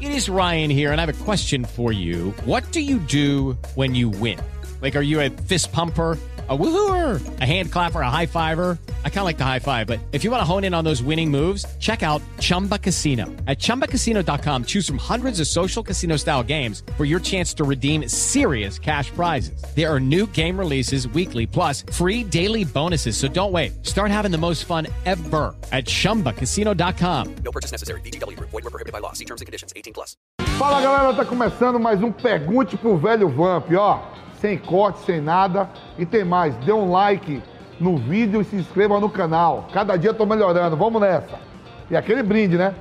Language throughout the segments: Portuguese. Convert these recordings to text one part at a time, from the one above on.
It is Ryan here, and I have a question for you. What do you do when you win? Like, are you a fist pumper, a woohooer, a hand clapper, a high fiver? I kind of like the high five, but if you want to hone in on those winning moves, check out Chumba Casino. At ChumbaCasino.com, choose from hundreds of social casino-style games for your chance to redeem serious cash prizes. There are new game releases weekly, plus free daily bonuses. So don't wait. Start having the most fun ever at ChumbaCasino.com. No purchase necessary. VGW Group. Void where prohibited by law. See terms and conditions. 18+. Fala, galera, tá começando mais um Pergunte pro Velho Vamp, ó. Sem corte, sem nada. E tem mais, dê um like no vídeo e se inscreva no canal. Cada dia eu tô melhorando, vamos nessa. E aquele brinde, né?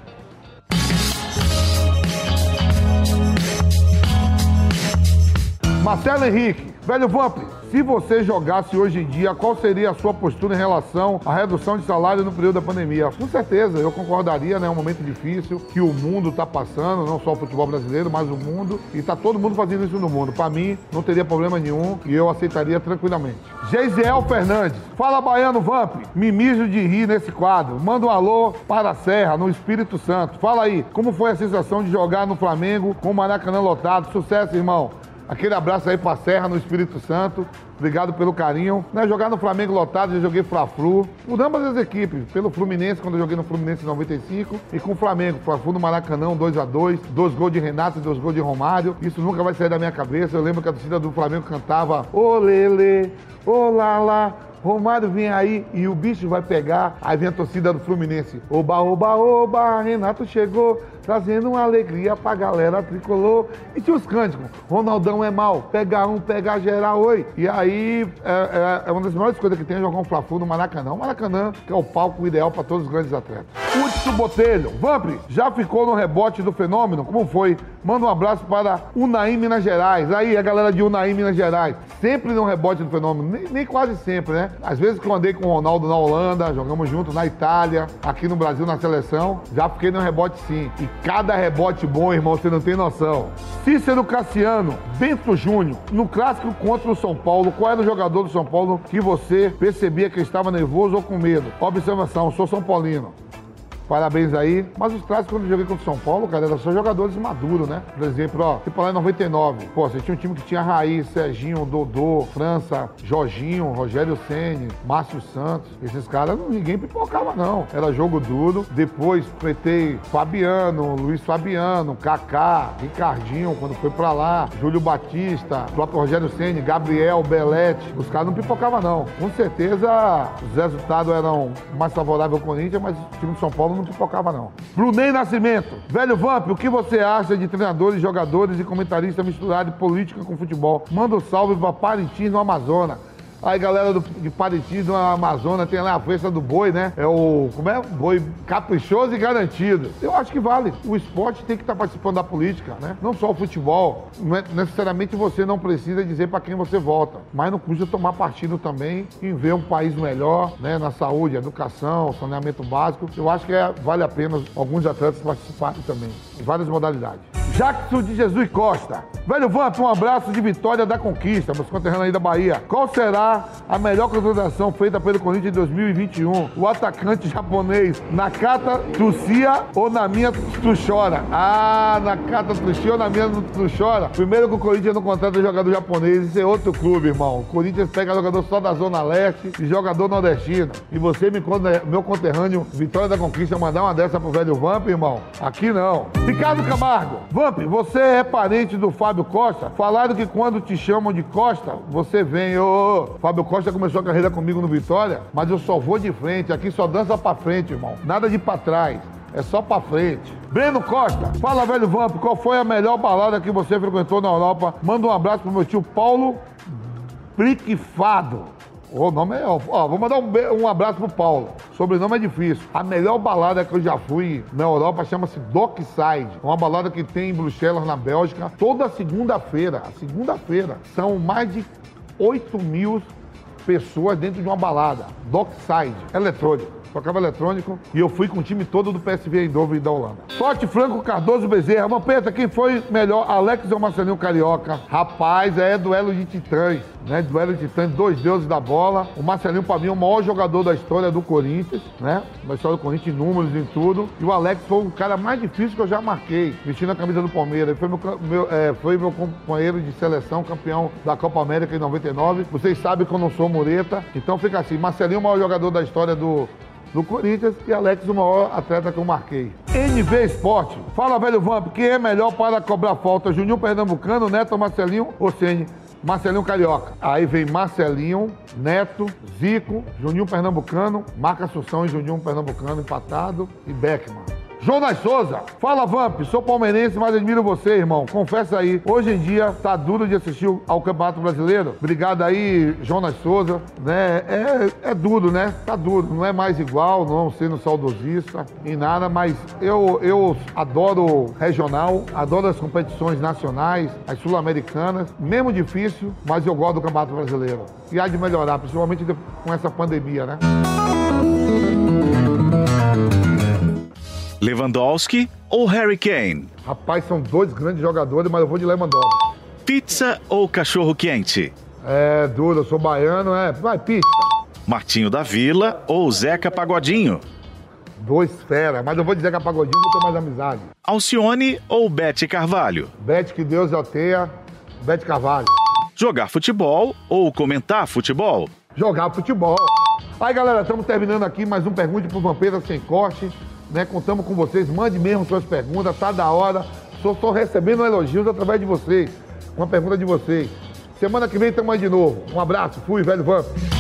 Marcelo Henrique, Velho Vamp, se você jogasse hoje em dia, qual seria a sua postura em relação à redução de salário no período da pandemia? Com certeza, eu concordaria, né? É um momento difícil que o mundo está passando, não só o futebol brasileiro, mas o mundo. E está todo mundo fazendo isso no mundo. Para mim, não teria problema nenhum e eu aceitaria tranquilamente. Geisiel Fernandes, fala Baiano Vamp, me mijo de rir nesse quadro. Manda um alô para a Serra, no Espírito Santo. Fala aí, como foi a sensação de jogar no Flamengo com o Maracanã lotado? Sucesso, irmão. Aquele abraço aí pra Serra, no Espírito Santo. Obrigado pelo carinho. Né, jogar no Flamengo lotado, eu joguei Fla-Flu. Por ambas as equipes. Pelo Fluminense, quando eu joguei no Fluminense em 95. E com o Flamengo. Fla-Flu no Maracanã, 2-2. 2 gols de Renato e 2 gols de Romário. Isso nunca vai sair da minha cabeça. Eu lembro que a torcida do Flamengo cantava ô lele, ô lala. Romário vem aí e o bicho vai pegar. Aí vem a torcida do Fluminense. Oba, oba, oba, Renato chegou, trazendo uma alegria pra galera tricolor. E tinha os cânticos. Ronaldão é mal, pega um, pega geral, oi. E aí, é uma das melhores coisas que tem é jogar um Fla-Flu no Maracanã. O Maracanã, que é o palco ideal pra todos os grandes atletas. Hudson Botelho, Vamp, já ficou no rebote do fenômeno? Como foi? Manda um abraço para Unai, Minas Gerais. Aí, a galera de Unai, Minas Gerais. Sempre no rebote do fenômeno, nem quase sempre, né? Às vezes que eu andei com o Ronaldo na Holanda, jogamos junto na Itália, aqui no Brasil na seleção, já fiquei no rebote sim. E cada rebote bom, irmão, você não tem noção. Cícero Cassiano, Bento Júnior, no clássico contra o São Paulo, qual era o jogador do São Paulo que você percebia que estava nervoso ou com medo? Observação, sou São Paulino. Parabéns aí. Mas os clássicos, quando eu joguei contra o São Paulo, cara, eram só jogadores maduros, né? Por exemplo, ó, tipo lá em 99. Pô, você tinha um time que tinha Raiz, Serginho, Dodô, França, Jorginho, Rogério Ceni, Márcio Santos. Esses caras, ninguém pipocava, não. Era jogo duro. Depois, pretei Fabiano, Luiz Fabiano, Kaká, Ricardinho, quando foi pra lá, Júlio Batista, o próprio Rogério Ceni, Gabriel, Belete. Os caras não pipocavam, não. Com certeza, os resultados eram mais favoráveis ao Corinthians, mas o time de São Paulo não pipocava, não. Brunei Nascimento. Velho Vamp, o que você acha de treinadores, jogadores e comentaristas misturados de política com futebol? Manda um salve pra Parintins, no Amazonas. Aí, galera de Parintins, no Amazonas, tem lá a festa do boi, né? É o, como é? Boi caprichoso e garantido. Eu acho que vale. O esporte tem que estar participando da política, né? Não só o futebol. Não é, necessariamente você não precisa dizer para quem você vota. Mas não custa tomar partido também em ver um país melhor, né? Na saúde, educação, saneamento básico. Eu acho que vale a pena alguns atletas participarem também. Em várias modalidades. Jackson de Jesus Costa. Velho Vamp, um abraço de Vitória da Conquista, meus conterrâneos aí da Bahia. Qual será a melhor contratação feita pelo Corinthians em 2021? O atacante japonês Nakata Tsuchiya ou na minha tu chora? Ah, Nakata Tsuchiya ou na minha tu chora? Primeiro que o Corinthians não contrata jogador japonês, isso é outro clube, irmão. O Corinthians pega jogador só da Zona Leste e jogador nordestino. E você, meu conterrâneo Vitória da Conquista, mandar uma dessa pro Velho Vamp, irmão? Aqui não. Ricardo Camargo. Vamp, você é parente do Fábio Costa? Falaram que quando te chamam de Costa, você vem. Fábio Costa começou a carreira comigo no Vitória, mas eu só vou de frente. Aqui só dança pra frente, irmão. Nada de pra trás. É só pra frente. Breno Costa, fala, Velho Vamp, qual foi a melhor balada que você frequentou na Europa? Manda um abraço pro meu tio Paulo Briquifado. O nome é... Ó, vou mandar um abraço pro Paulo. Sobrenome é difícil. A melhor balada que eu já fui na Europa chama-se Dockside. É uma balada que tem em Bruxelas, na Bélgica, toda segunda-feira. Segunda-feira. São mais de 8 mil pessoas dentro de uma balada. Dockside. Eletrônico. tocava eletrônico, e eu fui com o time todo do PSV Eindhoven da Holanda. Sorte Franco Cardoso Bezerra. Vampeta, quem foi melhor, Alex ou Marcelinho Carioca? Rapaz, é duelo de titãs, né? Duelo de titãs, dois deuses da bola. O Marcelinho, pra mim, é o maior jogador da história do Corinthians, né? Da história do Corinthians, em números, em tudo. E o Alex foi o cara mais difícil que eu já marquei, vestindo a camisa do Palmeiras. Ele foi meu companheiro de seleção, campeão da Copa América em 99. Vocês sabem que eu não sou mureta, então fica assim, Marcelinho, o maior jogador da história do Corinthians, e Alex, o maior atleta que eu marquei. NV Esporte. Fala, velho Vamp, quem é melhor para cobrar falta? Juninho Pernambucano, Neto, Marcelinho ou Ceni? Marcelinho Carioca. Aí vem Marcelinho, Neto, Zico, Juninho Pernambucano, Marca Assunção e Juninho Pernambucano empatado e Beckman. Jonas Souza, fala Vamp, sou palmeirense, mas admiro você, irmão. Confessa aí, hoje em dia tá duro de assistir ao Campeonato Brasileiro. Obrigado aí, Jonas Souza, né? É duro, né? Tá duro, não é mais igual, não sendo saudosista em nada, mas eu adoro regional, adoro as competições nacionais, as sul-americanas, mesmo difícil, mas eu gosto do Campeonato Brasileiro. E há de melhorar, principalmente com essa pandemia, né? Lewandowski ou Harry Kane? Rapaz, são dois grandes jogadores, mas eu vou de Lewandowski. Pizza ou cachorro quente? É duro, eu sou baiano, vai, pizza. Martinho da Vila ou Zeca Pagodinho? Dois fera, mas eu vou dizer que a Pagodinho eu tenho mais amizade. Alcione ou Bete Carvalho? Bete, que Deus o tenha, Bete Carvalho. Jogar futebol ou comentar futebol? Jogar futebol. Aí, galera, estamos terminando aqui mais um Pergunte pro Vampeta Sem Corte. Né, contamos com vocês, mande mesmo suas perguntas, tá da hora. Estou recebendo elogios através de vocês, uma pergunta de vocês. Semana que vem estamos aí de novo. Um abraço, fui, velho Vamp.